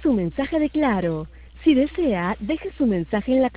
su mensaje de Claro. Si desea, deje su mensaje en la